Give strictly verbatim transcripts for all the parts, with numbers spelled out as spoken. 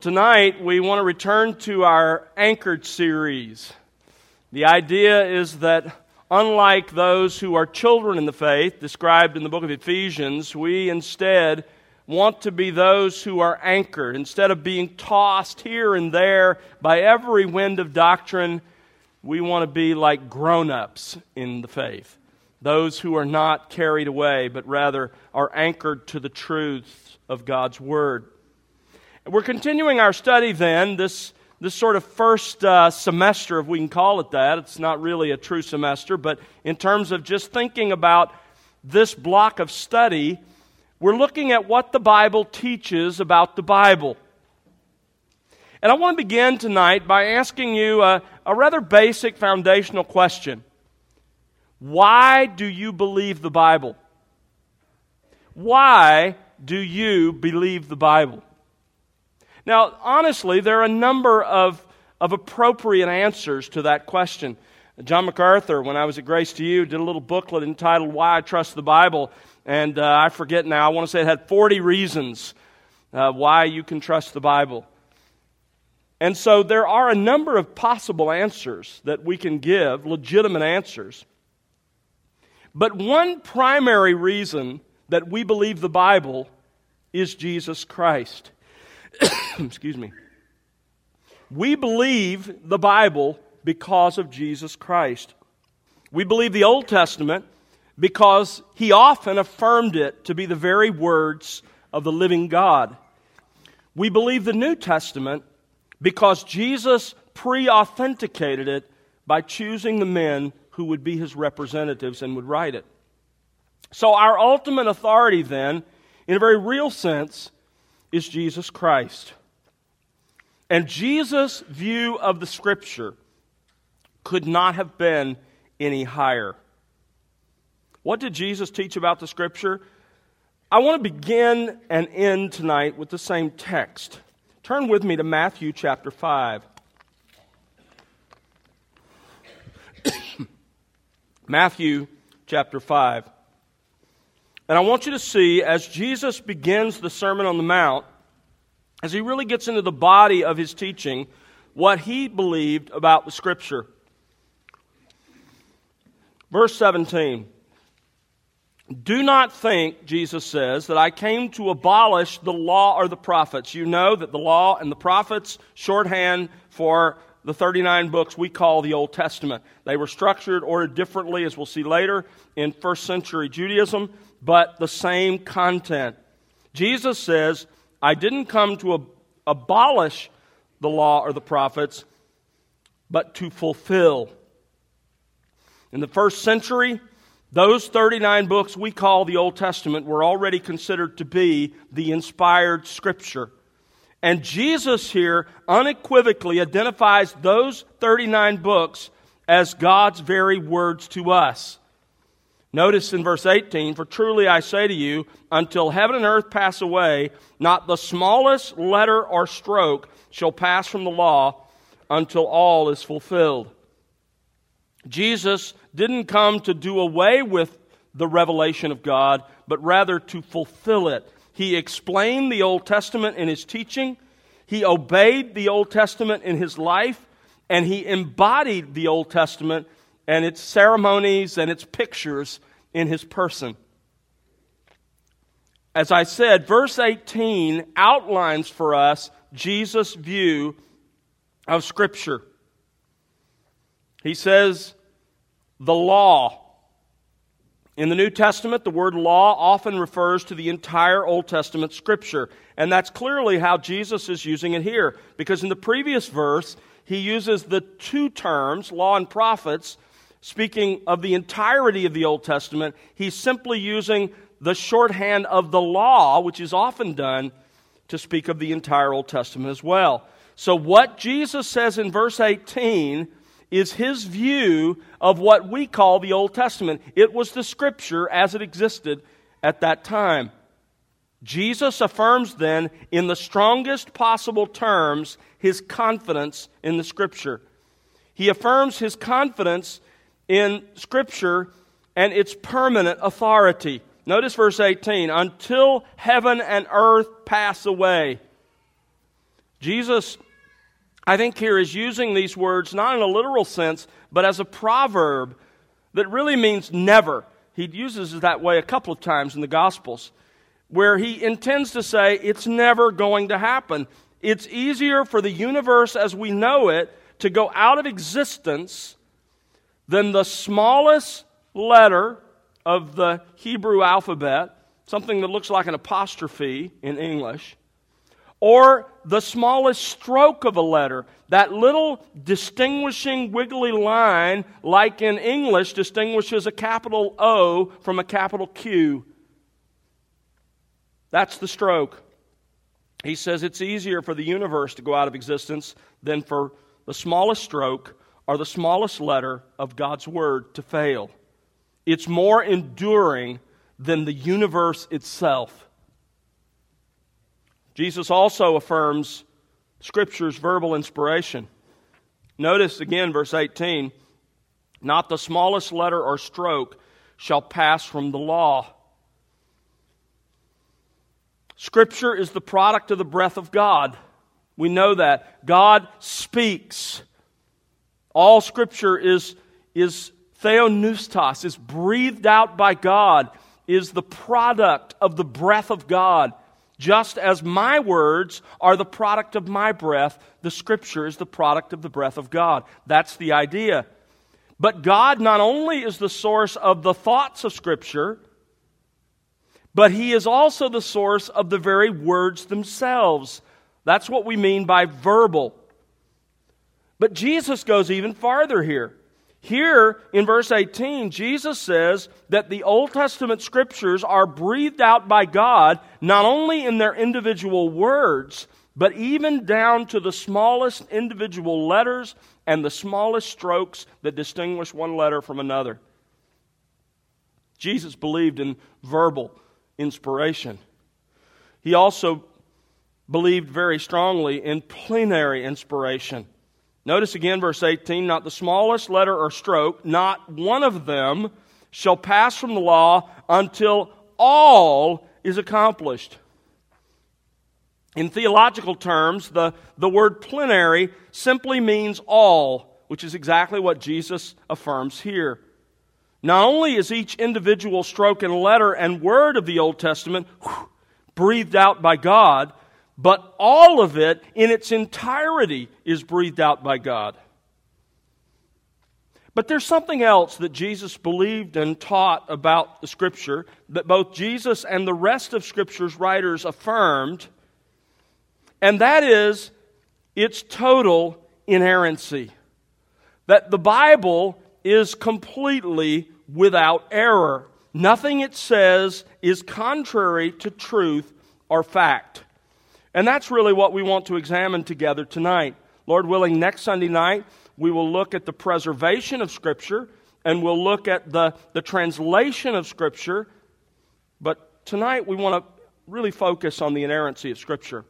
Tonight, we want to return to our Anchored series. The idea is that unlike those who are children in the faith, described in the book of Ephesians, we instead want to be those who are anchored. Instead of being tossed here and there by every wind of doctrine, we want to be like grown-ups in the faith. Those who are not carried away, but rather are anchored to the truths of God's Word. We're continuing our study then, this, this sort of first uh, semester, if we can call it that. It's not really a true semester, but in terms of just thinking about this block of study, we're looking at what the Bible teaches about the Bible. And I want to begin tonight by asking you a, a rather basic foundational question. Why do you believe the Bible? Why do you believe the Bible? Now, honestly, there are a number of, of appropriate answers to that question. John MacArthur, when I was at Grace to You, did a little booklet entitled Why I Trust the Bible. And uh, I forget now, I want to say it had forty reasons uh, why you can trust the Bible. And so there are a number of possible answers that we can give, legitimate answers. But one primary reason that we believe the Bible is Jesus Christ. Excuse me. We believe the Bible because of Jesus Christ. We believe the Old Testament because He often affirmed it to be the very words of the living God. We believe the New Testament because Jesus pre-authenticated it by choosing the men who would be His representatives and would write it. So our ultimate authority then, in a very real sense, is Jesus Christ. And Jesus' view of the Scripture could not have been any higher. What did Jesus teach about the Scripture? I want to begin and end tonight with the same text. Turn with me to Matthew chapter five. Matthew chapter five. And I want you to see, as Jesus begins the Sermon on the Mount, as He really gets into the body of His teaching, what He believed about the Scripture. Verse seventeen. Do not think, Jesus says, that I came to abolish the law or the prophets. You know that the law and the prophets, shorthand for the thirty-nine books we call the Old Testament. They were structured, ordered differently, as we'll see later, in first century Judaism, but the same content. Jesus says, I didn't come to ab- abolish the law or the prophets, but to fulfill. In the first century, those thirty-nine books we call the Old Testament were already considered to be the inspired Scripture. And Jesus here unequivocally identifies those thirty-nine books as God's very words to us. Notice in verse eighteen, for truly I say to you, until heaven and earth pass away, not the smallest letter or stroke shall pass from the law until all is fulfilled. Jesus didn't come to do away with the revelation of God, but rather to fulfill it. He explained the Old Testament in His teaching, He obeyed the Old Testament in His life, and He embodied the Old Testament and its ceremonies and its pictures in His person. As I said, verse eighteen outlines for us Jesus' view of Scripture. He says, the law. In the New Testament, the word law often refers to the entire Old Testament Scripture. And that's clearly how Jesus is using it here. Because in the previous verse, He uses the two terms, law and prophets, speaking of the entirety of the Old Testament. He's simply using the shorthand of the law, which is often done, to speak of the entire Old Testament as well. So what Jesus says in verse eighteen is His view of what we call the Old Testament. It was the Scripture as it existed at that time. Jesus affirms then, in the strongest possible terms, His confidence in the Scripture. He affirms His confidence in Scripture and its permanent authority. Notice verse eighteen, until heaven and earth pass away. Jesus, I think here, is using these words not in a literal sense, but as a proverb that really means never. He uses it that way a couple of times in the Gospels, where he intends to say it's never going to happen. It's easier for the universe as we know it to go out of existence than the smallest letter of the Hebrew alphabet, something that looks like an apostrophe in English, or the smallest stroke of a letter, that little distinguishing wiggly line, like in English distinguishes a capital O from a capital Q. That's the stroke. He says it's easier for the universe to go out of existence than for the smallest stroke or the smallest letter of God's Word to fail. It's more enduring than the universe itself. Jesus also affirms Scripture's verbal inspiration. Notice again verse eighteen, not the smallest letter or stroke shall pass from the law. Scripture is the product of the breath of God. We know that. God speaks. All Scripture is, is theopneustos, is breathed out by God, is the product of the breath of God. Just as my words are the product of my breath, the Scripture is the product of the breath of God. That's the idea. But God not only is the source of the thoughts of Scripture, but He is also the source of the very words themselves. That's what we mean by verbal. But Jesus goes even farther here. Here, in verse eighteen, Jesus says that the Old Testament Scriptures are breathed out by God, not only in their individual words, but even down to the smallest individual letters and the smallest strokes that distinguish one letter from another. Jesus believed in verbal inspiration. He also believed very strongly in plenary inspiration. Notice again verse eighteen, not the smallest letter or stroke, not one of them shall pass from the law until all is accomplished. In theological terms, the, the word plenary simply means all, which is exactly what Jesus affirms here. Not only is each individual stroke and letter and word of the Old Testament whew, breathed out by God, but all of it in its entirety is breathed out by God. But there's something else that Jesus believed and taught about the Scripture that both Jesus and the rest of Scripture's writers affirmed, and that is its total inerrancy. That the Bible is completely without error. Nothing it says is contrary to truth or fact. And that's really what we want to examine together tonight. Lord willing, next Sunday night, we will look at the preservation of Scripture, and we'll look at the, the translation of Scripture. But tonight, we want to really focus on the inerrancy of Scripture.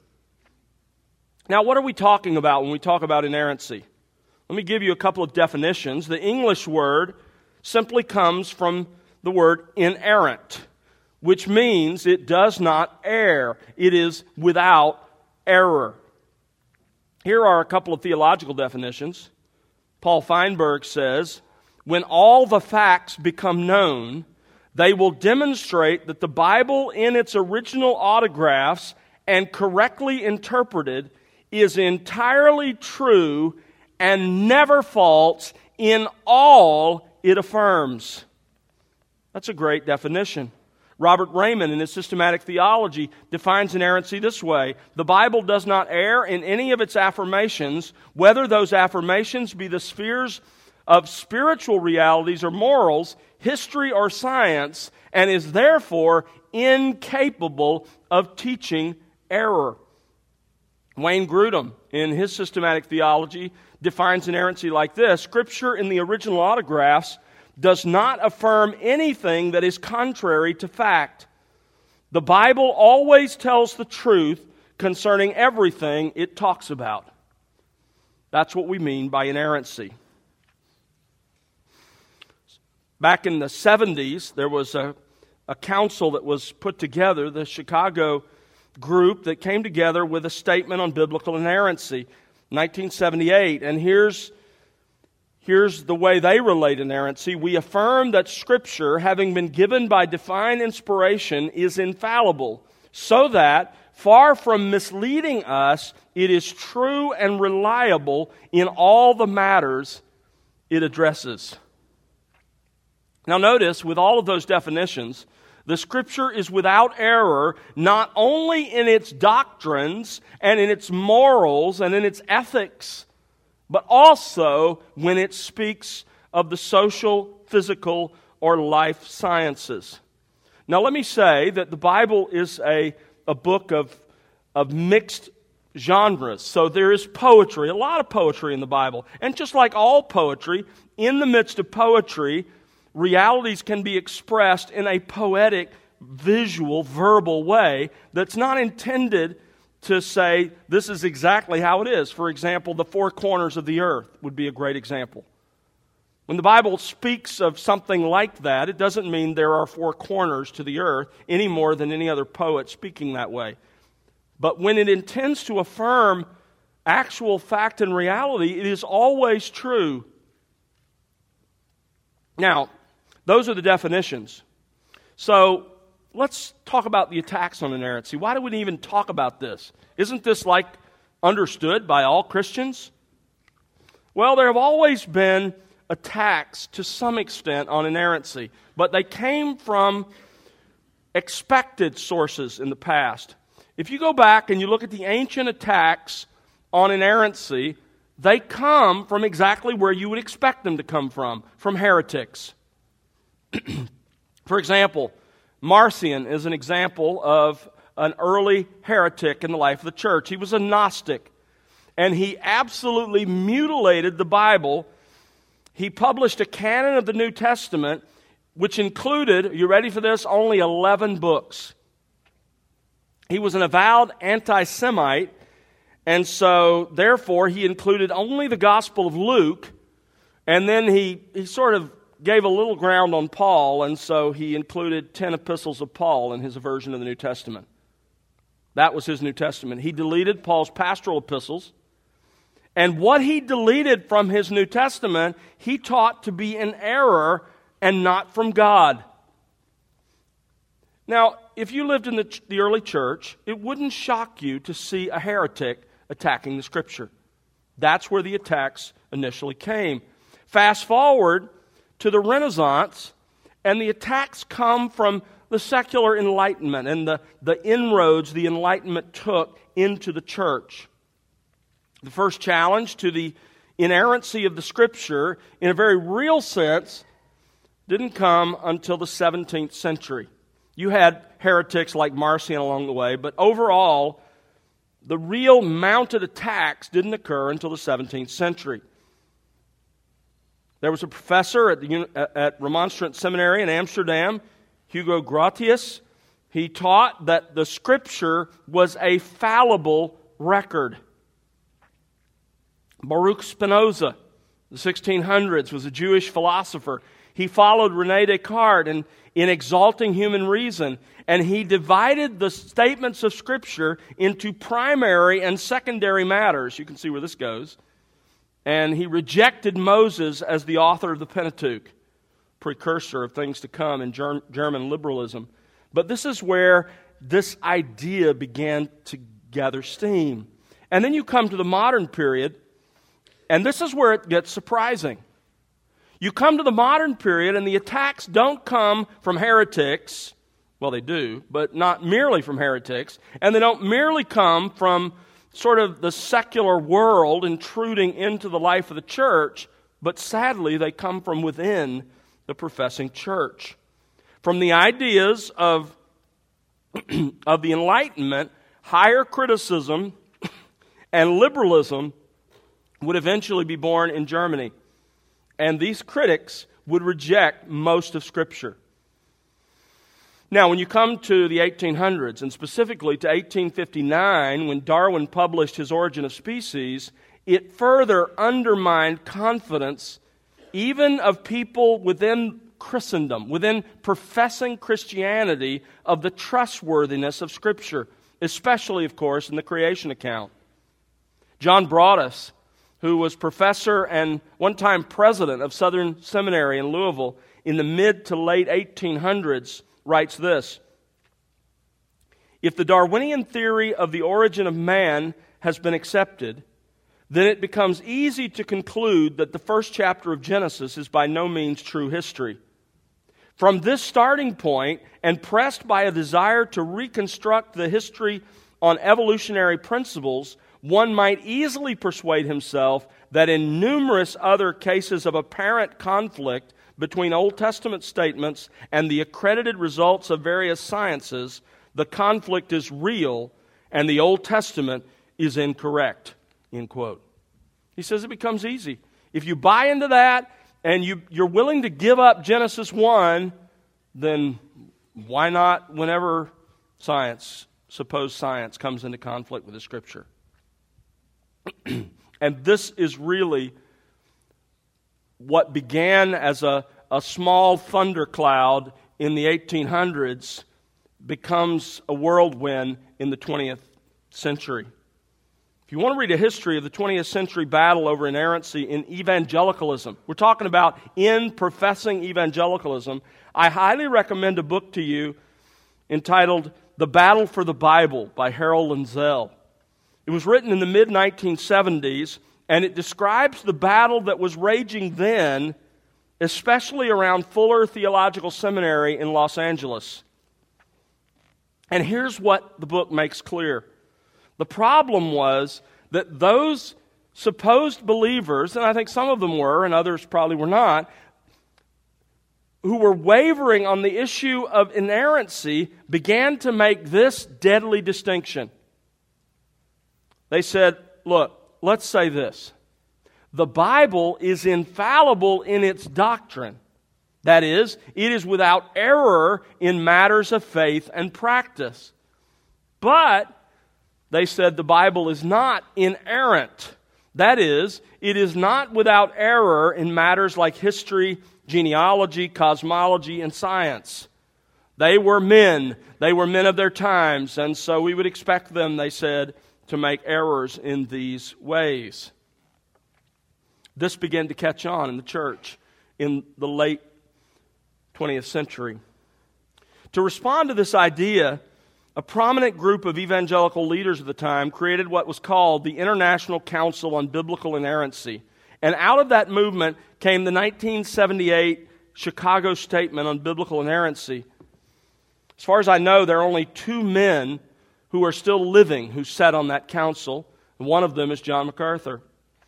Now, what are we talking about when we talk about inerrancy? Let me give you a couple of definitions. The English word simply comes from the word inerrant, which means it does not err. It is without error. Here are a couple of theological definitions. Paul Feinberg says, when all the facts become known, they will demonstrate that the Bible in its original autographs and correctly interpreted is entirely true and never false in all it affirms. That's a great definition. Robert Raymond, in his Systematic Theology, defines inerrancy this way: the Bible does not err in any of its affirmations, whether those affirmations be the spheres of spiritual realities or morals, history or science, and is therefore incapable of teaching error. Wayne Grudem, in his Systematic Theology, defines inerrancy like this: Scripture in the original autographs does not affirm anything that is contrary to fact. The Bible always tells the truth concerning everything it talks about. That's what we mean by inerrancy. Back in the seventies, there was a, a council that was put together, the Chicago group that came together with a statement on biblical inerrancy, nineteen seventy-eight. And here's, here's the way they relate inerrancy. We affirm that Scripture, having been given by divine inspiration, is infallible, so that, far from misleading us, it is true and reliable in all the matters it addresses. Now notice, with all of those definitions, the Scripture is without error, not only in its doctrines and in its morals and in its ethics, but also when it speaks of the social, physical, or life sciences. Now let me say that the Bible is a, a book of, of mixed genres. So there is poetry, a lot of poetry in the Bible. And just like all poetry, in the midst of poetry, realities can be expressed in a poetic, visual, verbal way that's not intended to say this is exactly how it is. For example, the four corners of the earth would be a great example. When the Bible speaks of something like that, it doesn't mean there are four corners to the earth any more than any other poet speaking that way. But when it intends to affirm actual fact and reality, it is always true. Now, those are the definitions. So, let's talk about the attacks on inerrancy. Why do we even talk about this? Isn't this like understood by all Christians? Well, there have always been attacks to some extent on inerrancy, but they came from expected sources in the past. If you go back and you look at the ancient attacks on inerrancy, they come from exactly where you would expect them to come from, from heretics. For example, Marcion is an example of an early heretic in the life of the church. He was a Gnostic, and he absolutely mutilated the Bible. He published a canon of the New Testament, which included, are you ready for this, only eleven books. He was an avowed anti-Semite, and so, therefore, he included only the Gospel of Luke, and then he, he sort of gave a little ground on Paul, and so he included ten epistles of Paul in his version of the New Testament. That was his New Testament. He deleted Paul's pastoral epistles, and what he deleted from his New Testament, he taught to be an error and not from God. Now, if you lived in the, the early church, it wouldn't shock you to see a heretic attacking the Scripture. That's where the attacks initially came. Fast forward to the Renaissance, and the attacks come from the secular Enlightenment and the, the inroads the Enlightenment took into the church. The first challenge to the inerrancy of the Scripture, in a very real sense, didn't come until the seventeenth century. You had heretics like Marcion along the way, but overall, the real mounted attacks didn't occur until the seventeenth century. There was a professor at the at Remonstrant Seminary in Amsterdam, Hugo Grotius. He taught that the Scripture was a fallible record. Baruch Spinoza, the sixteen hundreds, was a Jewish philosopher. He followed René Descartes in, in exalting human reason, and he divided the statements of Scripture into primary and secondary matters. You can see where this goes. And he rejected Moses as the author of the Pentateuch, precursor of things to come in Germ- German liberalism. But this is where this idea began to gather steam. And then you come to the modern period, and this is where it gets surprising. You come to the modern period, and the attacks don't come from heretics. Well, they do, but not merely from heretics. And they don't merely come from sort of the secular world intruding into the life of the church, but sadly, they come from within the professing church. From the ideas of, of the Enlightenment, higher criticism and liberalism would eventually be born in Germany. And these critics would reject most of Scripture. Now, when you come to the eighteen hundreds, and specifically to eighteen fifty-nine, when Darwin published his Origin of Species, it further undermined confidence even of people within Christendom, within professing Christianity, of the trustworthiness of Scripture. especially, of course, in the creation account. John Broadus, who was professor and one-time president of Southern Seminary in Louisville in the mid to late eighteen hundreds, writes this: "If the Darwinian theory of the origin of man has been accepted, then it becomes easy to conclude that the first chapter of Genesis is by no means true history. From this starting point, and pressed by a desire to reconstruct the history on evolutionary principles, one might easily persuade himself that in numerous other cases of apparent conflict between Old Testament statements and the accredited results of various sciences, the conflict is real and the Old Testament is incorrect." End quote. He says it becomes easy. If you buy into that and you, you're willing to give up Genesis one, then why not whenever science, supposed science, comes into conflict with the Scripture? And this is really what began as a, a small thundercloud in the eighteen hundreds becomes a whirlwind in the twentieth century. If you want to read a history of the twentieth century battle over inerrancy in evangelicalism, we're talking about in professing evangelicalism, I highly recommend a book to you entitled The Battle for the Bible by Harold Lindsell. It was written in the mid nineteen seventies, and it describes the battle that was raging then, especially around Fuller Theological Seminary in Los Angeles. And here's what the book makes clear. The problem was that those supposed believers, and I think some of them were, and others probably were not, who were wavering on the issue of inerrancy began to make this deadly distinction. They said, look, let's say this. The Bible is infallible in its doctrine. That is, it is without error in matters of faith and practice. But, they said, the Bible is not inerrant. That is, it is not without error in matters like history, genealogy, cosmology, and science. They were men. They were men of their times, and so we would expect them, they said, to make errors in these ways. This began to catch on in the church in the late twentieth century. To respond to this idea, a prominent group of evangelical leaders at the time created what was called the International Council on Biblical Inerrancy. And out of that movement came the nineteen seventy-eight Chicago Statement on Biblical Inerrancy. As far as I know, there are only two men who are still living who sat on that council, and one of them is John MacArthur.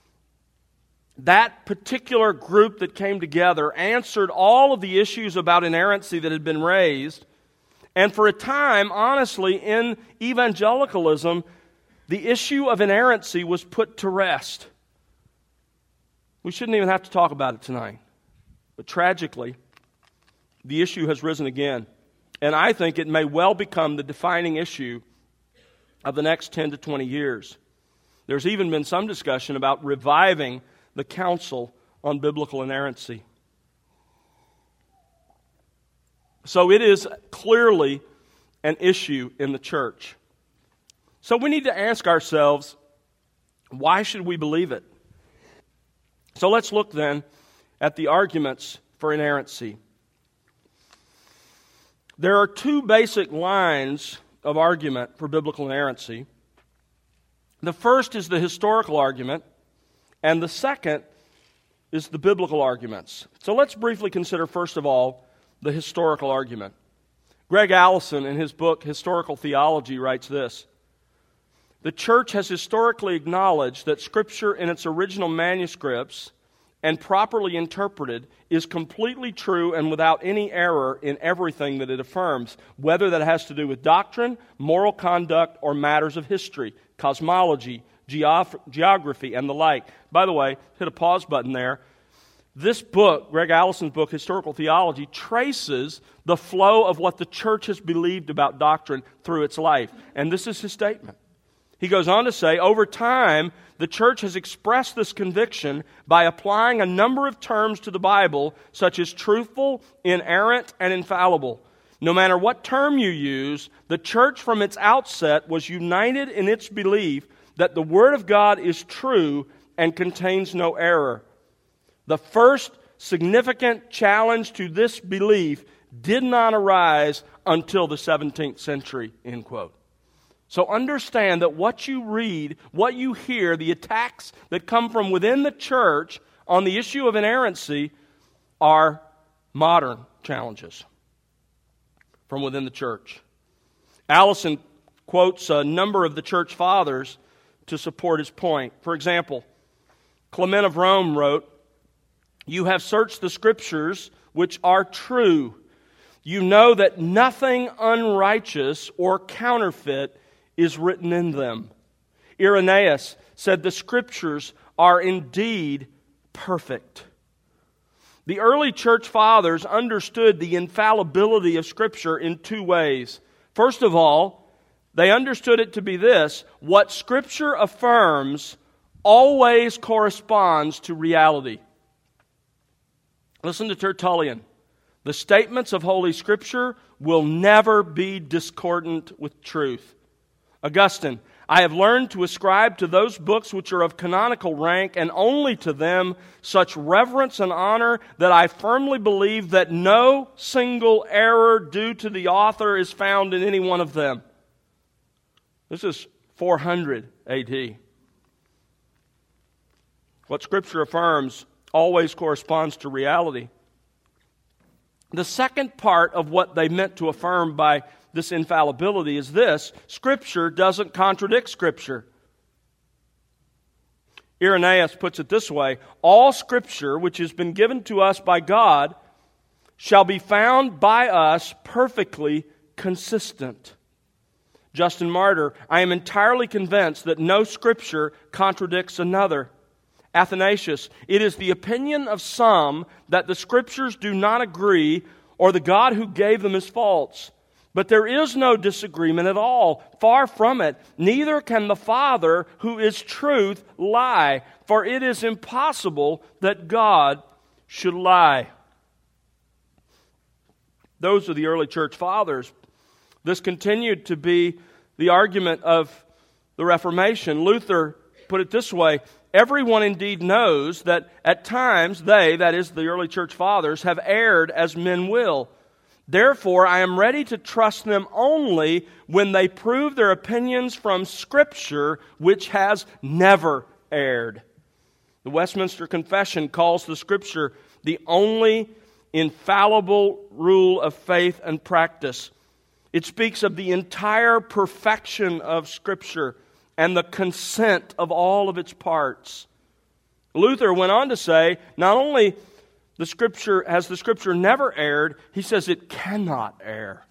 That particular group that came together answered all of the issues about inerrancy that had been raised, and for a time, honestly, in evangelicalism, the issue of inerrancy was put to rest. We shouldn't even have to talk about it tonight. But tragically, the issue has risen again. And I think it may well become the defining issue of the next ten to twenty years. There's even been some discussion about reviving the Council on Biblical Inerrancy. So it is clearly an issue in the church. So we need to ask ourselves, why should we believe it? So let's look then at the arguments for inerrancy. There are two basic lines of argument for biblical inerrancy. The first is the historical argument, and the second is the biblical arguments. So let's briefly consider, first of all, the historical argument. Greg Allison, in his book Historical Theology, writes this: "The church has historically acknowledged that Scripture in its original manuscripts and properly interpreted is completely true and without any error in everything that it affirms, whether that has to do with doctrine, moral conduct, or matters of history, cosmology, geof- geography, and the like." By the way, hit a pause button there. This book, Greg Allison's book, Historical Theology, traces the flow of what the church has believed about doctrine through its life. And this is his statement. He goes on to say, over time, the church has expressed this conviction by applying a number of terms to the Bible, such as truthful, inerrant, and infallible. No matter what term you use, the church from its outset was united in its belief that the Word of God is true and contains no error. The first significant challenge to this belief did not arise until the seventeenth century, end quote. So understand that what you read, what you hear, the attacks that come from within the church on the issue of inerrancy are modern challenges from within the church. Allison quotes a number of the church fathers to support his point. For example, Clement of Rome wrote, "You have searched the Scriptures, which are true. You know that nothing unrighteous or counterfeit is written in them." Irenaeus said the Scriptures are indeed perfect. The early church fathers understood the infallibility of Scripture in two ways. First of all, they understood it to be this: what Scripture affirms always corresponds to reality. Listen to Tertullian. The statements of Holy Scripture will never be discordant with truth. Augustine, I have learned to ascribe to those books which are of canonical rank, and only to them, such reverence and honor that I firmly believe that no single error due to the author is found in any one of them. This is four hundred A D. What Scripture affirms always corresponds to reality. The second part of what they meant to affirm by this infallibility is this: Scripture doesn't contradict Scripture. Irenaeus puts it this way: all Scripture which has been given to us by God shall be found by us perfectly consistent. Justin Martyr, I am entirely convinced that no Scripture contradicts another. Athanasius, it is the opinion of some that the Scriptures do not agree, or the God who gave them is false. But there is no disagreement at all. Far from it. Neither can the Father, who is truth, lie. For it is impossible that God should lie. Those are the early church fathers. This continued to be the argument of the Reformation. Luther put it this way: everyone indeed knows that at times they, that is the early church fathers, have erred as men will. Therefore, I am ready to trust them only when they prove their opinions from Scripture, which has never erred. The Westminster Confession calls the Scripture the only infallible rule of faith and practice. It speaks of the entire perfection of Scripture and the consent of all of its parts. Luther went on to say, not only the Scripture has the Scripture never erred, he says it cannot err.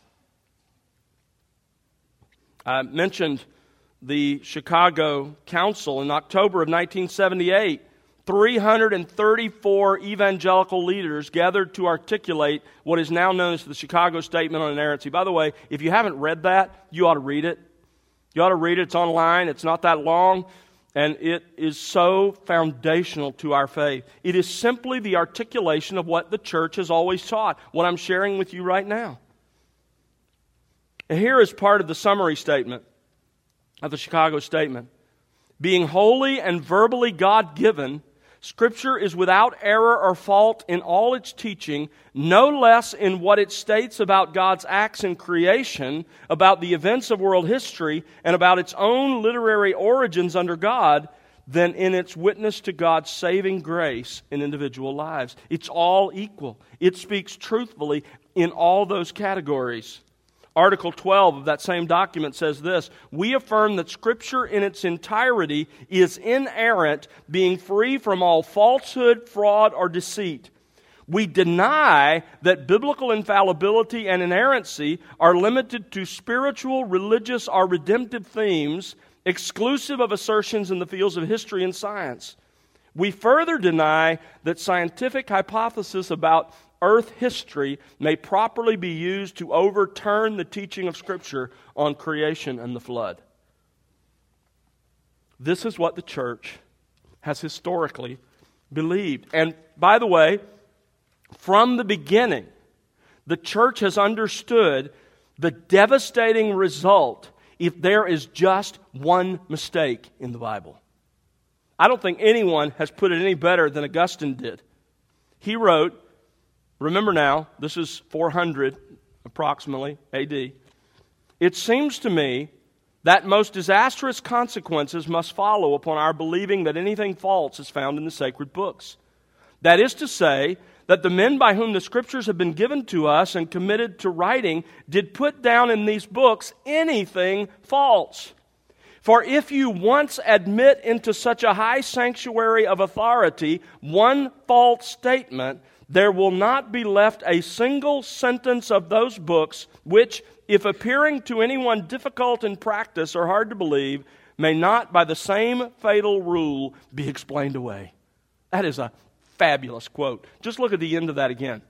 I mentioned the Chicago Council in October of nineteen seventy-eight. three hundred thirty-four evangelical leaders gathered to articulate what is now known as the Chicago Statement on Inerrancy. By the way, if you haven't read that, you ought to read it. You ought to read it. It's online. It's not that long. And it is so foundational to our faith. It is simply the articulation of what the church has always taught, what I'm sharing with you right now. And here is part of the summary statement of the Chicago Statement. Being holy and verbally God-given, Scripture is without error or fault in all its teaching, no less in what it states about God's acts in creation, about the events of world history, and about its own literary origins under God, than in its witness to God's saving grace in individual lives. It's all equal. It speaks truthfully in all those categories. Article twelve of that same document says this: we affirm that Scripture in its entirety is inerrant, being free from all falsehood, fraud, or deceit. We deny that biblical infallibility and inerrancy are limited to spiritual, religious, or redemptive themes, exclusive of assertions in the fields of history and science. We further deny that scientific hypothesis about earth history may properly be used to overturn the teaching of Scripture on creation and the flood. This is what the church has historically believed. And by the way, from the beginning, The church has understood the devastating result if there is just one mistake in the Bible. I don't think anyone has put it any better than Augustine did. He wrote, remember now, this is four hundred approximately A D, "It seems to me that most disastrous consequences must follow upon our believing that anything false is found in the sacred books. That is to say, that the men by whom the Scriptures have been given to us and committed to writing did put down in these books anything false. For if you once admit into such a high sanctuary of authority one false statement, there will not be left a single sentence of those books which, if appearing to anyone difficult in practice or hard to believe, may not by the same fatal rule be explained away." That is a fabulous quote. Just look at the end of that again.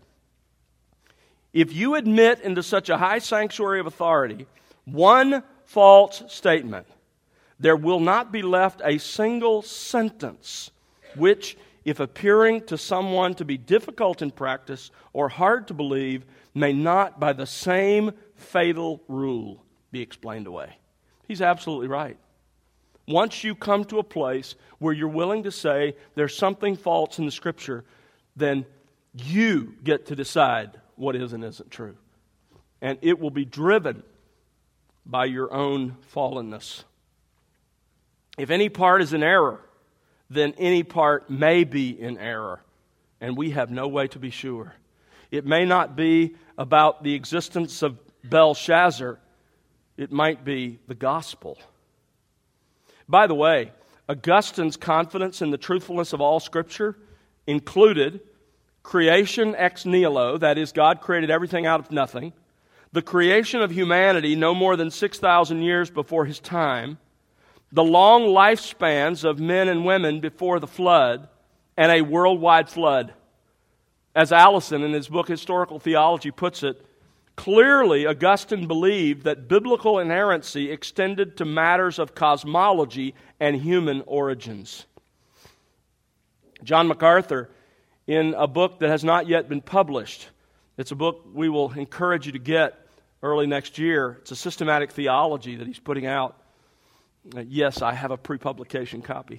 If you admit into such a high sanctuary of authority one false statement, there will not be left a single sentence which, if appearing to someone to be difficult in practice or hard to believe, may not by the same fatal rule be explained away. He's absolutely right. Once you come to a place where you're willing to say there's something false in the Scripture, then you get to decide what is and isn't true. And it will be driven by your own fallenness. If any part is in error, then any part may be in error, and we have no way to be sure. It may not be about the existence of Belshazzar. It might be the gospel. By the way, Augustine's confidence in the truthfulness of all Scripture included creation ex nihilo, that is, God created everything out of nothing, the creation of humanity no more than six thousand years before His time, the long lifespans of men and women before the flood, and a worldwide flood. As Allison in his book Historical Theology puts it, clearly Augustine believed that biblical inerrancy extended to matters of cosmology and human origins. John MacArthur, in a book that has not yet been published, it's a book we will encourage you to get early next year. It's a systematic theology that he's putting out. Yes, I have a pre-publication copy.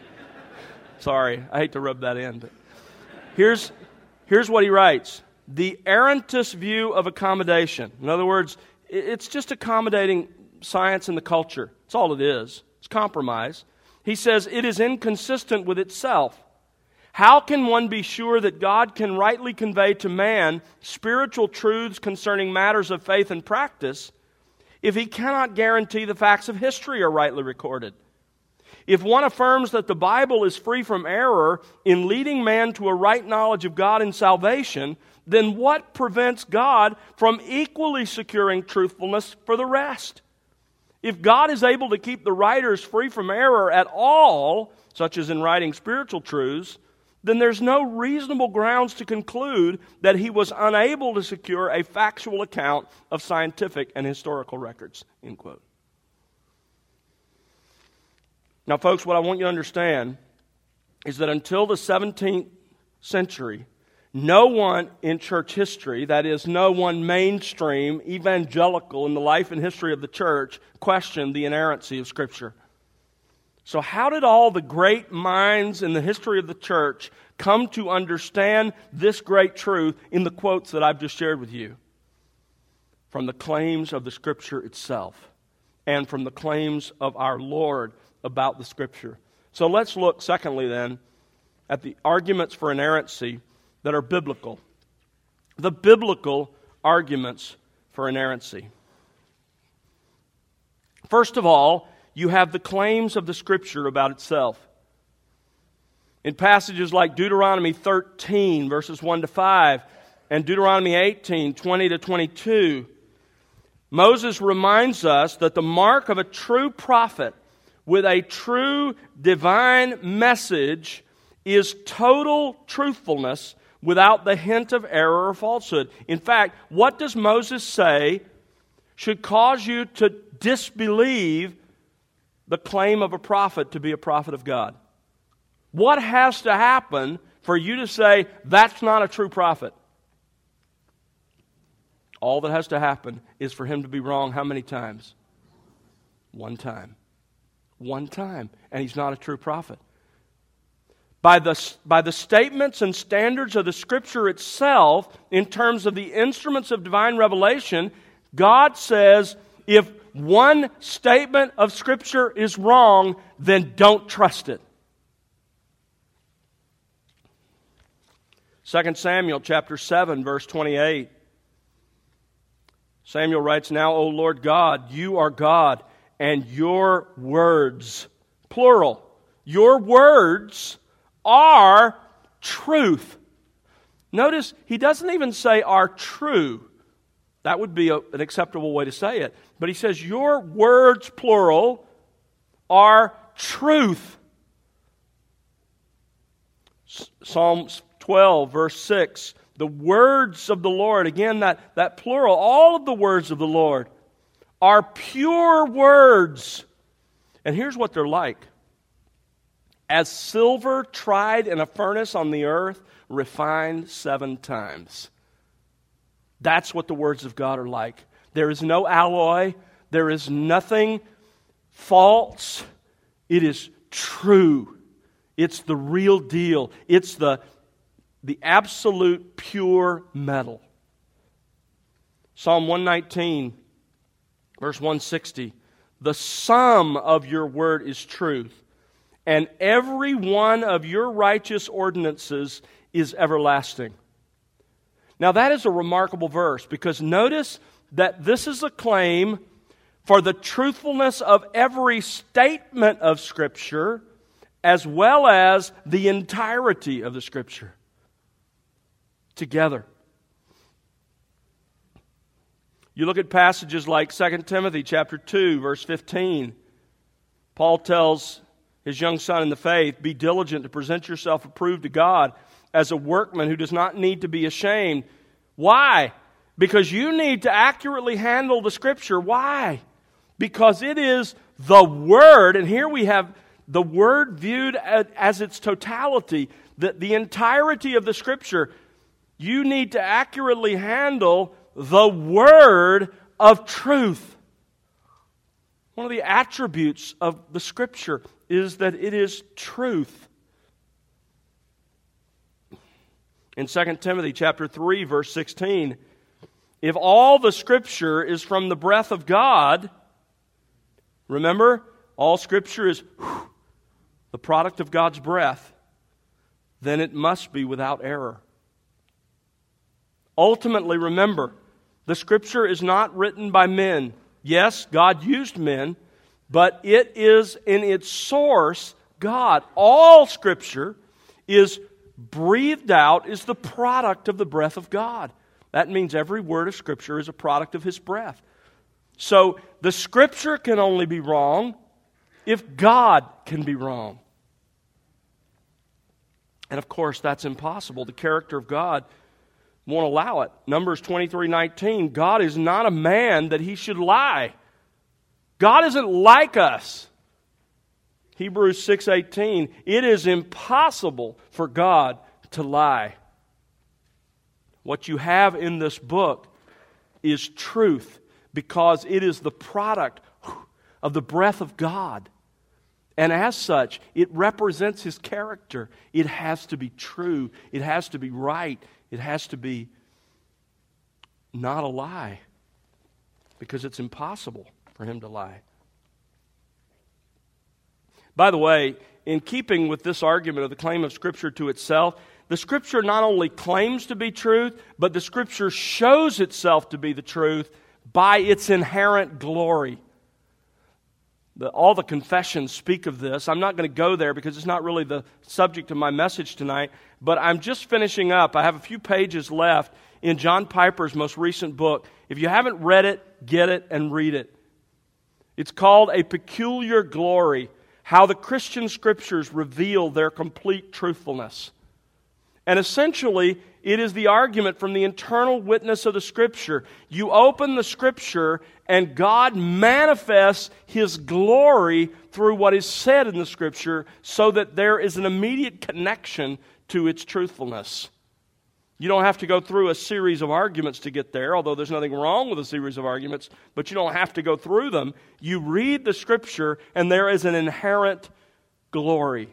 Sorry, I hate to rub that in. But here's, here's what he writes. The errantist view of accommodation. In other words, it's just accommodating science and the culture. That's all it is. It's compromise. He says it is inconsistent with itself. How can one be sure that God can rightly convey to man spiritual truths concerning matters of faith and practice if He cannot guarantee the facts of history are rightly recorded? If one affirms that the Bible is free from error in leading man to a right knowledge of God and salvation, then what prevents God from equally securing truthfulness for the rest? If God is able to keep the writers free from error at all, such as in writing spiritual truths, then there's no reasonable grounds to conclude that He was unable to secure a factual account of scientific and historical records. End quote. Now, folks, what I want you to understand is that until the seventeenth century, no one in church history, that is, no one mainstream evangelical in the life and history of the church, questioned the inerrancy of Scripture. So how did all the great minds in the history of the church come to understand this great truth in the quotes that I've just shared with you? From the claims of the Scripture itself and from the claims of our Lord about the Scripture. So let's look, secondly then, at the arguments for inerrancy that are biblical. The biblical arguments for inerrancy. First of all, you have the claims of the Scripture about itself. In passages like Deuteronomy thirteen, verses one to five, and Deuteronomy eighteen, twenty to twenty-two, Moses reminds us that the mark of a true prophet with a true divine message is total truthfulness without the hint of error or falsehood. In fact, what does Moses say should cause you to disbelieve the claim of a prophet to be a prophet of God? What has to happen for you to say, that's not a true prophet? All that has to happen is for him to be wrong how many times? One time. One time. And he's not a true prophet. By the, by the statements and standards of the Scripture itself, in terms of the instruments of divine revelation, God says, if one statement of Scripture is wrong, then don't trust it. Second Samuel chapter seven, verse twenty-eight. Samuel writes, "Now, O Lord God, you are God, and your words," plural, "your words are truth." Notice, he doesn't even say are true. That would be a, an acceptable way to say it. But he says, your words, plural, are truth. Psalm twelve, verse six. The words of the Lord, again, that, that plural, all of the words of the Lord are pure words. And here's what they're like. As silver tried in a furnace on the earth, refined seven times. That's what the words of God are like. There is no alloy. There is nothing false. It is true. It's the real deal. It's the, the absolute pure metal. Psalm one nineteen, verse one sixty. The sum of your word is truth, and every one of your righteous ordinances is everlasting. Now that is a remarkable verse, because notice that this is a claim for the truthfulness of every statement of Scripture, as well as the entirety of the Scripture together. You look at passages like Second Timothy chapter two, verse fifteen. Paul tells his young son in the faith, "Be diligent to present yourself approved to God as a workman who does not need to be ashamed." Why? Because you need to accurately handle the Scripture. Why? Because it is the Word, and here we have the Word viewed as, as its totality, the, the entirety of the Scripture. You need to accurately handle the Word of truth. One of the attributes of the Scripture is that it is truth. In Second Timothy chapter three, verse sixteen, if all the Scripture is from the breath of God, remember, all Scripture is whew, the product of God's breath, then it must be without error. Ultimately, remember, the Scripture is not written by men. Yes, God used men, but it is in its source God. All Scripture is breathed out, is the product of the breath of God. That means every word of Scripture is a product of His breath. So the Scripture can only be wrong if God can be wrong. And of course, that's impossible. The character of God won't allow it. Numbers twenty-three nineteen, God is not a man that He should lie. God isn't like us. Hebrews six eighteen, it is impossible for God to lie. What you have in this book is truth, because it is the product of the breath of God. And as such, it represents His character. It has to be true. It has to be right. It has to be not a lie, because it's impossible for Him to lie. By the way, in keeping with this argument of the claim of Scripture to itself, the Scripture not only claims to be truth, but the Scripture shows itself to be the truth by its inherent glory. The, all the confessions speak of this. I'm not going to go there because it's not really the subject of my message tonight, but I'm just finishing up. I have a few pages left in John Piper's most recent book. If you haven't read it, get it and read it. It's called A Peculiar Glory: How the Christian Scriptures Reveal Their Complete Truthfulness. And essentially, it is the argument from the internal witness of the Scripture. You open the Scripture, and God manifests His glory through what is said in the Scripture, so that there is an immediate connection to its truthfulness. You don't have to go through a series of arguments to get there, although there's nothing wrong with a series of arguments, but you don't have to go through them. You read the Scripture, and there is an inherent glory.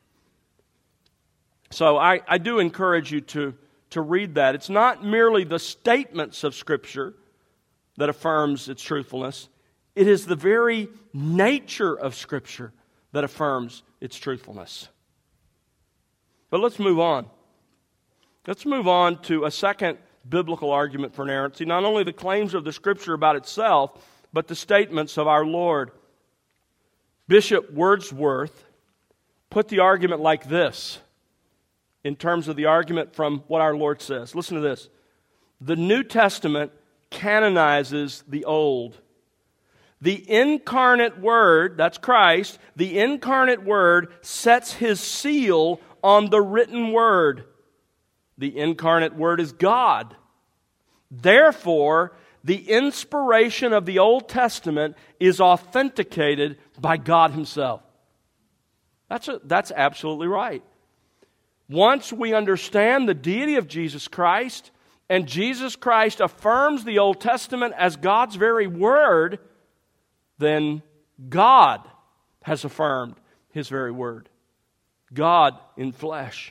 So I, I do encourage you to, to read that. It's not merely the statements of Scripture that affirms its truthfulness. It is the very nature of Scripture that affirms its truthfulness. But let's move on. Let's move on to a second biblical argument for inerrancy. Not only the claims of the Scripture about itself, but the statements of our Lord. Bishop Wordsworth put the argument like this in terms of the argument from what our Lord says. Listen to this. The New Testament canonizes the Old. The incarnate Word, that's Christ, the incarnate Word sets His seal on the written Word. The incarnate Word is God. Therefore, the inspiration of the Old Testament is authenticated by God Himself. That's, a, that's absolutely right. Once we understand the deity of Jesus Christ, and Jesus Christ affirms the Old Testament as God's very Word, then God has affirmed His very Word. God in flesh.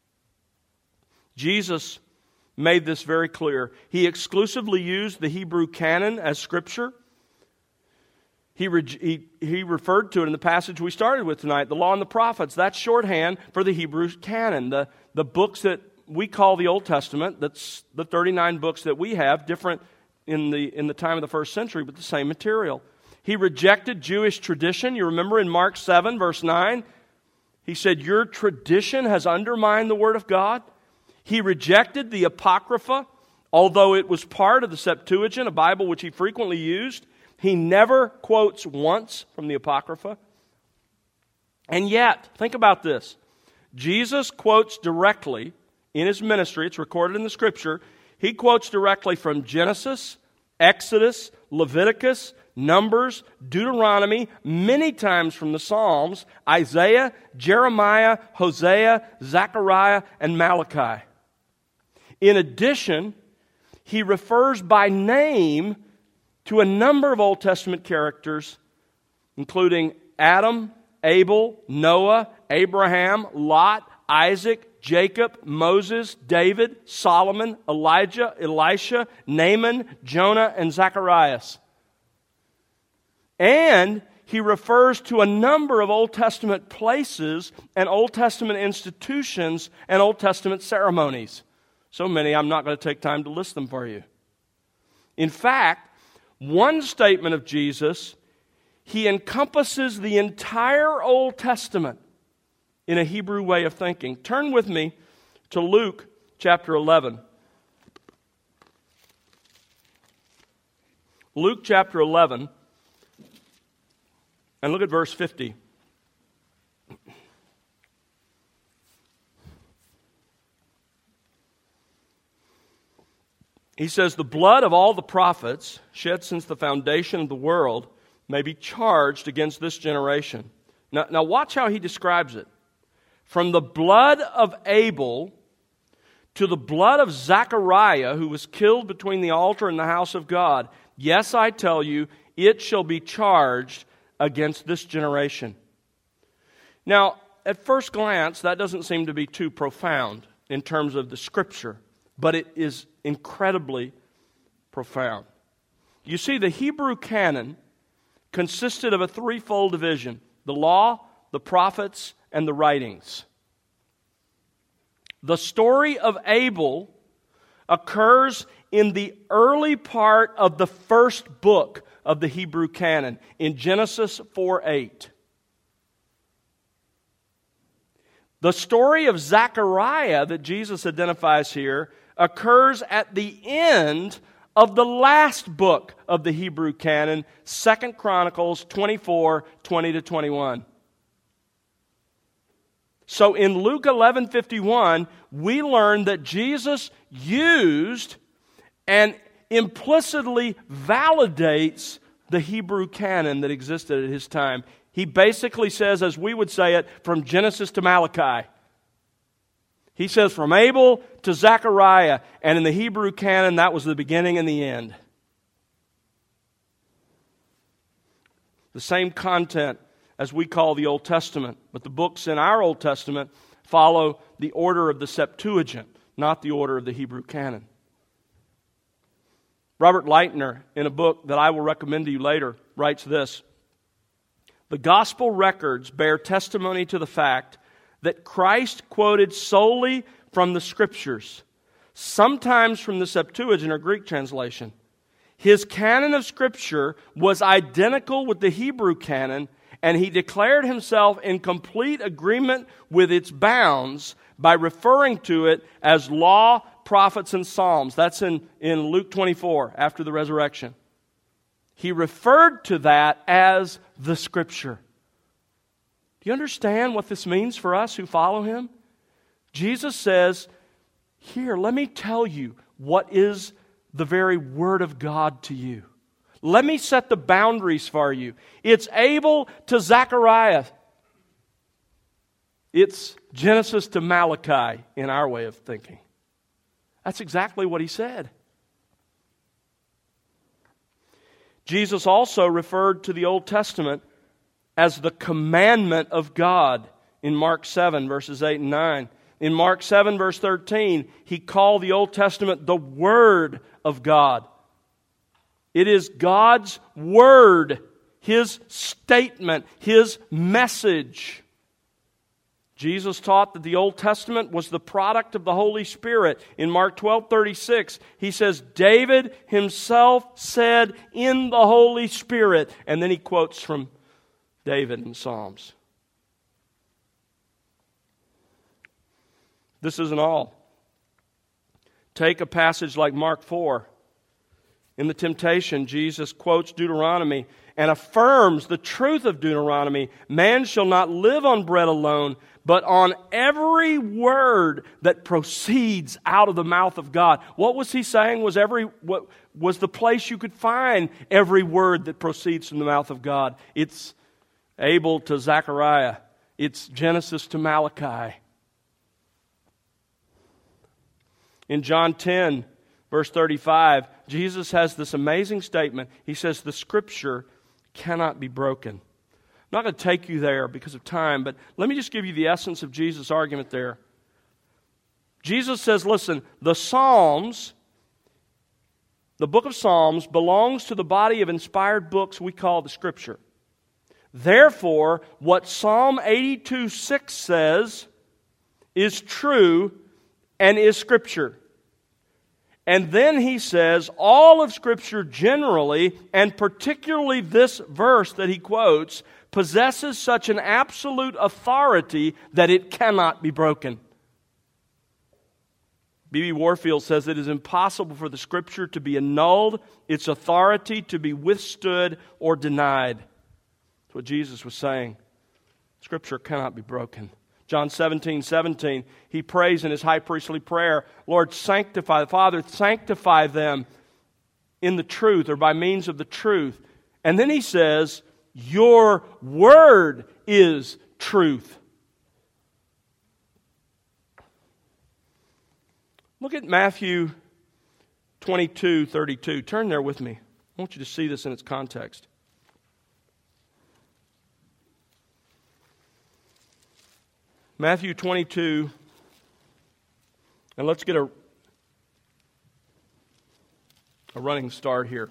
Jesus made this very clear. He exclusively used the Hebrew canon as Scripture. He, re- he, he referred to it in the passage we started with tonight, the Law and the Prophets. That's shorthand for the Hebrew canon, the, the books that we call the Old Testament. That's the thirty-nine books that we have, different in the, in the time of the first century, but the same material. He rejected Jewish tradition. You remember in Mark seven, verse nine, he said, your tradition has undermined the Word of God. He rejected the Apocrypha, although it was part of the Septuagint, a Bible which he frequently used. He never quotes once from the Apocrypha. And yet, think about this. Jesus quotes directly in His ministry, it's recorded in the Scripture, He quotes directly from Genesis, Exodus, Leviticus, Numbers, Deuteronomy, many times from the Psalms, Isaiah, Jeremiah, Hosea, Zechariah, and Malachi. In addition, he refers by name to a number of Old Testament characters, including Adam, Abel, Noah, Abraham, Lot, Isaac, Jacob, Moses, David, Solomon, Elijah, Elisha, Naaman, Jonah, and Zacharias. And he refers to a number of Old Testament places and Old Testament institutions and Old Testament ceremonies. So many, I'm not going to take time to list them for you. In fact, one statement of Jesus, he encompasses the entire Old Testament in a Hebrew way of thinking. Turn with me to Luke chapter eleven. Luke chapter eleven, and look at verse fifty. He says, the blood of all the prophets shed since the foundation of the world may be charged against this generation. Now, now watch how he describes it. From the blood of Abel to the blood of Zechariah, who was killed between the altar and the house of God, yes, I tell you, it shall be charged against this generation. Now, at first glance, that doesn't seem to be too profound in terms of the Scripture, but it is incredibly profound. You see, the Hebrew canon consisted of a threefold division: the law, the prophets, and the writings. The story of Abel occurs in the early part of the first book of the Hebrew canon, in Genesis four eight. The story of Zechariah that Jesus identifies here occurs at the end of the last book of the Hebrew canon, Second Chronicles twenty-four twenty to twenty-one. So in Luke eleven fifty-one, we learn that Jesus used and implicitly validates the Hebrew canon that existed at his time. He basically says, as we would say it, from Genesis to Malachi. He says from Abel to Zechariah, and in the Hebrew canon, that was the beginning and the end. The same content as we call the Old Testament, but the books in our Old Testament follow the order of the Septuagint, not the order of the Hebrew canon. Robert Leitner, in a book that I will recommend to you later, writes this: the gospel records bear testimony to the fact that Christ quoted solely from the Scriptures, sometimes from the Septuagint or Greek translation. His canon of Scripture was identical with the Hebrew canon, and he declared himself in complete agreement with its bounds by referring to it as law, prophets, and psalms. That's in, in Luke twenty-four, after the resurrection. He referred to that as the Scripture. Do you understand what this means for us who follow Him? Jesus says, here, let me tell you what is the very Word of God to you. Let me set the boundaries for you. It's Abel to Zechariah. It's Genesis to Malachi in our way of thinking. That's exactly what He said. Jesus also referred to the Old Testament as the commandment of God in Mark seven, verses eight and nine. In Mark seven, verse thirteen, He called the Old Testament the Word of God. It is God's Word, His statement, His message. Jesus taught that the Old Testament was the product of the Holy Spirit. In Mark twelve thirty-six, He says, David himself said in the Holy Spirit. And then He quotes from David in Psalms. This isn't all. Take a passage like Mark four. In the temptation, Jesus quotes Deuteronomy and affirms the truth of Deuteronomy. Man shall not live on bread alone, but on every word that proceeds out of the mouth of God. What was He saying was every what was the place you could find every word that proceeds from the mouth of God? It's Abel to Zechariah. It's Genesis to Malachi. In John ten, verse thirty-five, Jesus has this amazing statement. He says, the Scripture cannot be broken. I'm not going to take you there because of time, but let me just give you the essence of Jesus' argument there. Jesus says, listen, the Psalms, the book of Psalms, belongs to the body of inspired books we call the Scripture. Therefore, what Psalm eighty-two six says is true and is Scripture. And then he says, all of Scripture generally, and particularly this verse that he quotes, possesses such an absolute authority that it cannot be broken. B B Warfield says it is impossible for the Scripture to be annulled, its authority to be withstood or denied. That's what Jesus was saying. Scripture cannot be broken. John seventeen seventeen, he prays in his high priestly prayer, Lord, sanctify, Father, sanctify them in the truth or by means of the truth. And then he says, your word is truth. Look at Matthew twenty-two thirty-two. Turn there with me. I want you to see this in its context. Matthew twenty-two, and let's get a, a running start here.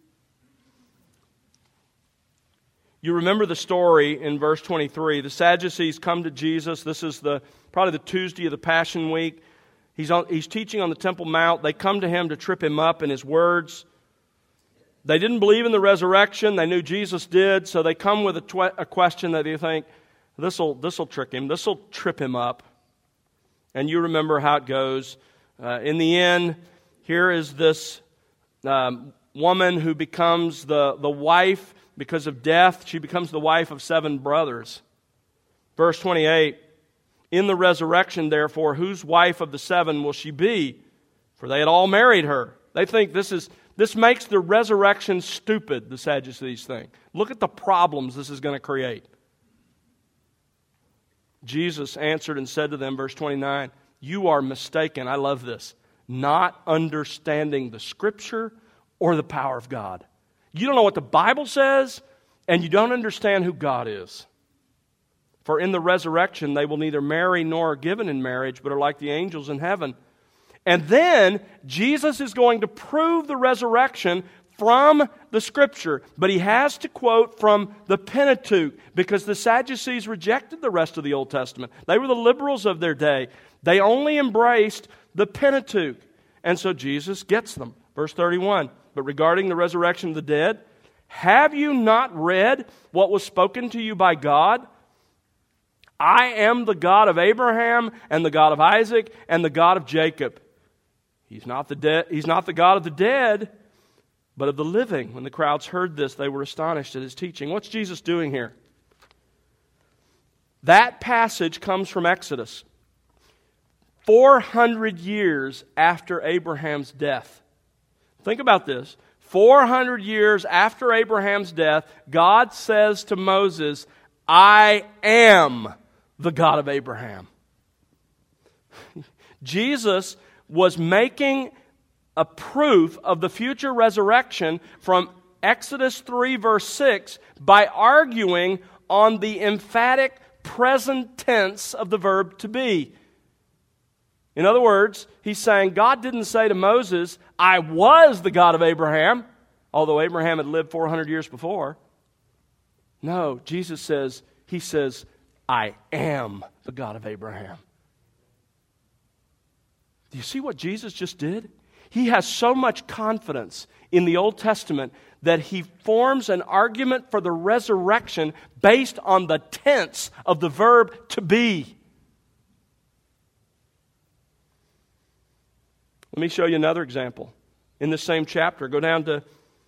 You remember the story in verse twenty-three. The Sadducees come to Jesus. This is the probably the Tuesday of the Passion Week. He's, on, he's teaching on the Temple Mount. They come to him to trip him up in his words. They didn't believe in the resurrection. They knew Jesus did, so they come with a, tw- a question that they think, This'll this'll trick him. This'll trip him up. And you remember how it goes. Uh, in the end, here is this um, woman who becomes the, the wife because of death. She becomes the wife of seven brothers. Verse twenty-eight, in the resurrection, therefore, whose wife of the seven will she be? For they had all married her. They think this is this makes the resurrection stupid, the Sadducees think. Look at the problems this is going to create. Jesus answered and said to them, verse twenty-nine, you are mistaken. I love this. Not understanding the Scripture or the power of God. You don't know what the Bible says, and you don't understand who God is. For in the resurrection they will neither marry nor are given in marriage, but are like the angels in heaven. And then Jesus is going to prove the resurrection from the Scripture. But he has to quote from the Pentateuch, because the Sadducees rejected the rest of the Old Testament. They were the liberals of their day. They only embraced the Pentateuch. And so Jesus gets them. Verse thirty-one, but regarding the resurrection of the dead, have you not read what was spoken to you by God? I am the God of Abraham and the God of Isaac and the God of Jacob. He's not the de- He's not the God of the dead, but of the living. When the crowds heard this, they were astonished at his teaching. What's Jesus doing here? That passage comes from Exodus. four hundred years after Abraham's death. Think about this. four hundred years after Abraham's death, God says to Moses, I am the God of Abraham. Jesus was making a proof of the future resurrection from Exodus three verse six by arguing on the emphatic present tense of the verb to be. In other words, he's saying God didn't say to Moses, I was the God of Abraham, although Abraham had lived four hundred years before. No, Jesus says, he says, I am the God of Abraham. Do you see what Jesus just did? He has so much confidence in the Old Testament that he forms an argument for the resurrection based on the tense of the verb to be. Let me show you another example. In the same chapter, go down to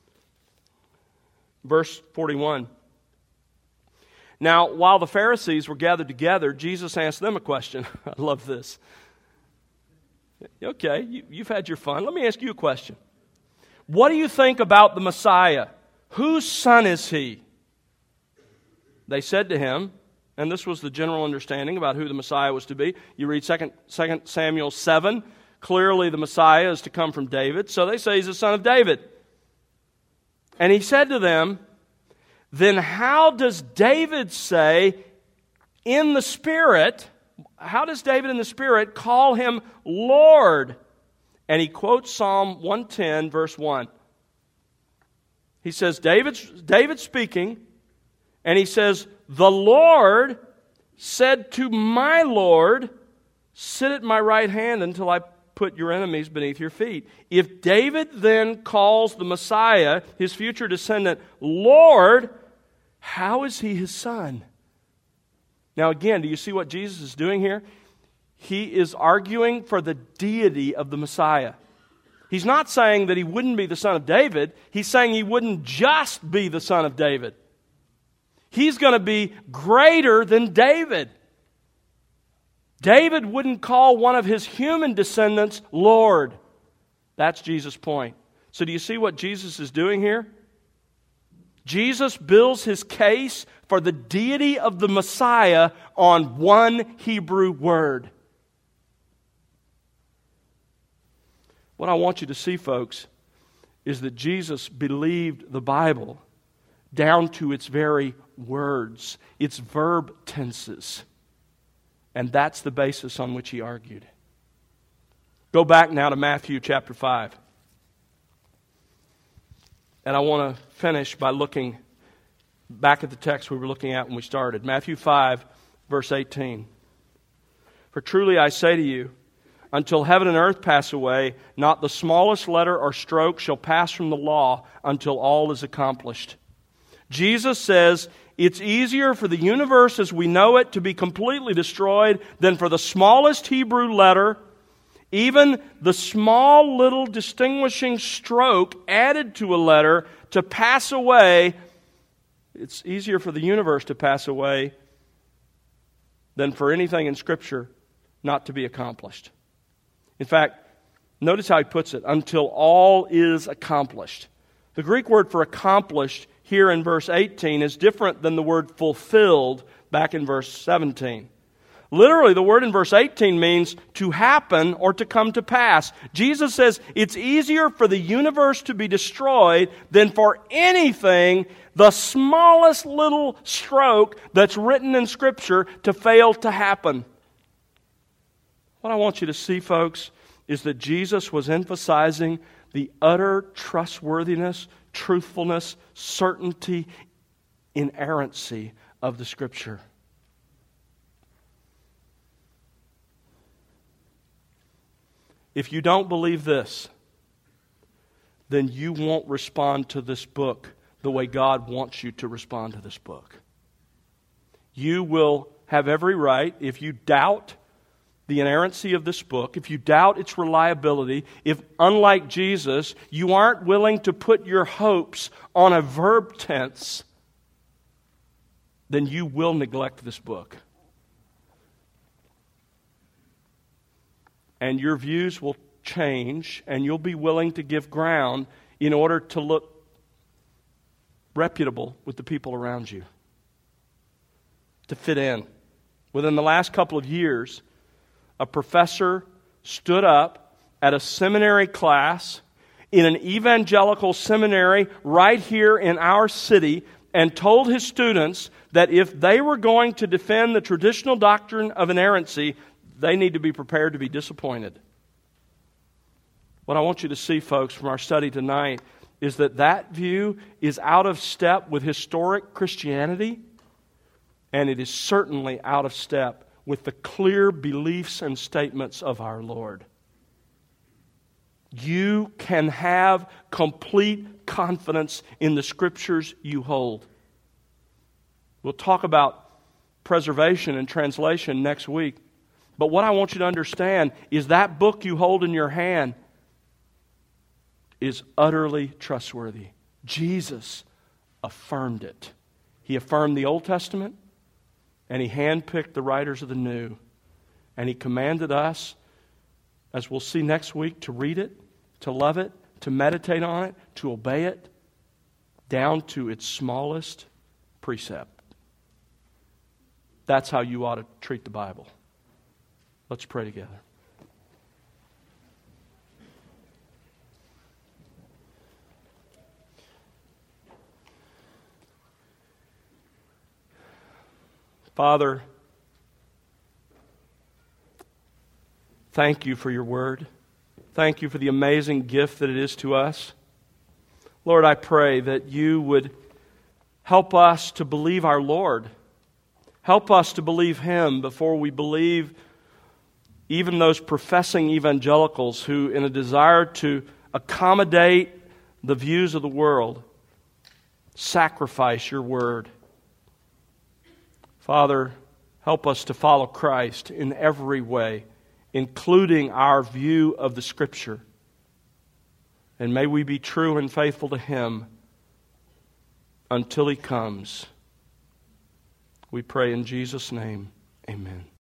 verse forty-one. Now, while the Pharisees were gathered together, Jesus asked them a question. I love this. Okay, you, you've had your fun. Let me ask you a question. What do you think about the Messiah? Whose son is he? They said to him, and this was the general understanding about who the Messiah was to be. You read Second Samuel seven. Clearly the Messiah is to come from David. So they say he's the son of David. And he said to them, then how does David say in the Spirit, how does David in the Spirit call him Lord? And he quotes Psalm one ten, verse one. He says, David's, David's speaking, and he says, the Lord said to my Lord, sit at my right hand until I put your enemies beneath your feet. If David then calls the Messiah, his future descendant, Lord, how is he his son? Now again, do you see what Jesus is doing here? He is arguing for the deity of the Messiah. He's not saying that he wouldn't be the son of David. He's saying he wouldn't just be the son of David. He's going to be greater than David. David wouldn't call one of his human descendants Lord. That's Jesus' point. So do you see what Jesus is doing here? Jesus builds his case for the deity of the Messiah on one Hebrew word. What I want you to see, folks, is that Jesus believed the Bible down to its very words, its verb tenses. And that's the basis on which he argued. Go back now to Matthew chapter five. And I want to finish by looking back at the text we were looking at when we started. Matthew five, verse eighteen. For truly I say to you, until heaven and earth pass away, not the smallest letter or stroke shall pass from the law until all is accomplished. Jesus says, it's easier for the universe as we know it to be completely destroyed than for the smallest Hebrew letter, even the small little distinguishing stroke added to a letter, to pass away. It's easier for the universe to pass away than for anything in Scripture not to be accomplished. In fact, notice how he puts it, until all is accomplished. The Greek word for accomplished here in verse eighteen is different than the word fulfilled back in verse seventeen. Literally, the word in verse eighteen means to happen or to come to pass. Jesus says it's easier for the universe to be destroyed than for anything, the smallest little stroke that's written in Scripture, to fail to happen. What I want you to see, folks, is that Jesus was emphasizing the utter trustworthiness, truthfulness, certainty, inerrancy of the Scripture. If you don't believe this, then you won't respond to this book the way God wants you to respond to this book. You will have every right, if you doubt the inerrancy of this book, if you doubt its reliability, if, unlike Jesus, you aren't willing to put your hopes on a verb tense, then you will neglect this book. And your views will change, and you'll be willing to give ground in order to look reputable with the people around you, to fit in. Within the last couple of years, a professor stood up at a seminary class in an evangelical seminary right here in our city and told his students that if they were going to defend the traditional doctrine of inerrancy, they need to be prepared to be disappointed. What I want you to see, folks, from our study tonight is that that view is out of step with historic Christianity, and it is certainly out of step with the clear beliefs and statements of our Lord. You can have complete confidence in the Scriptures you hold. We'll talk about preservation and translation next week. But what I want you to understand is that book you hold in your hand is utterly trustworthy. Jesus affirmed it. He affirmed the Old Testament, and He handpicked the writers of the New. And He commanded us, as we'll see next week, to read it, to love it, to meditate on it, to obey it, down to its smallest precept. That's how you ought to treat the Bible. Let's pray together. Father, thank You for Your Word. Thank You for the amazing gift that it is to us. Lord, I pray that You would help us to believe our Lord. Help us to believe Him before we believe even those professing evangelicals who, in a desire to accommodate the views of the world, sacrifice Your Word. Father, help us to follow Christ in every way, including our view of the Scripture. And may we be true and faithful to Him until He comes. We pray in Jesus' name. Amen.